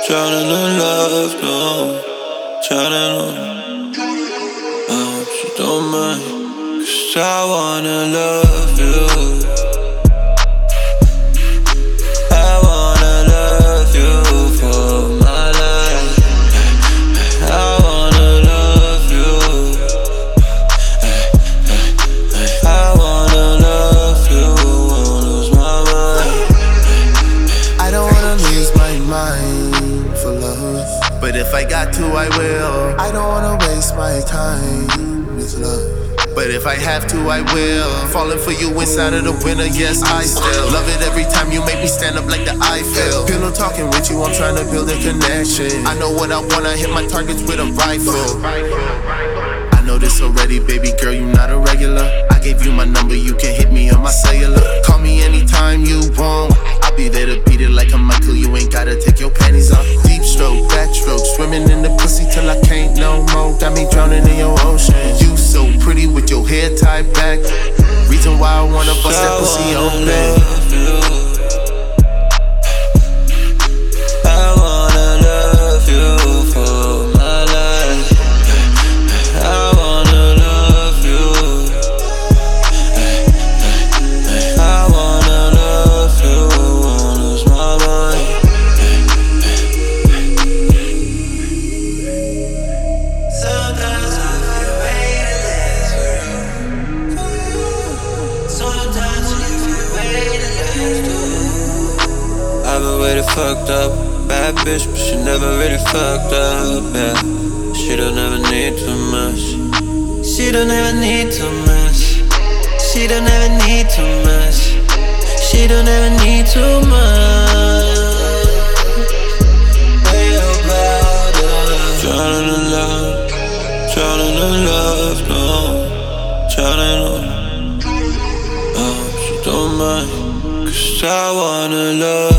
Drowning in love, no. Drowning on. I hope you don't mind, 'cause I wanna love you. I wanna love you for my life. I wanna love you. I wanna love you, won't lose my mind. I don't wanna lose my mind for love, but if I got to, I will. I don't wanna waste my time with love, but if I have to, I will. Falling for you inside of the winter, yes, I still love it every time you make me stand up like the Eiffel. Pillow talking with you, I'm trying to build a connection. I know what I wanna, hit my targets with a rifle. I know this already, baby girl, you not a regular. I gave you my number, you can hit me on my cellular. Call me anytime you want, I'll be there to beat it like a Michael. You ain't gotta take your panties off. Deep stroke, backstroke, swimming in the pussy till I can't no more. Got me drowning in your ocean. You so pretty with your hair tied back. Reason why I wanna bust that pussy open. I wanna love you for my life. I wanna love you. I wanna love you, won't lose my mind. Sometimes I feel weightless for you. Sometimes you feel weightless too. I've been really fucked up. Bad bitch, but she never really fucked up, yeah. She don't ever need too much. She don't ever need too much. She don't ever need too much. She don't ever need too much. Way about us. Drowning in love, drowning in love, no. Drowning on. I hope you don't mind, 'cause I wanna love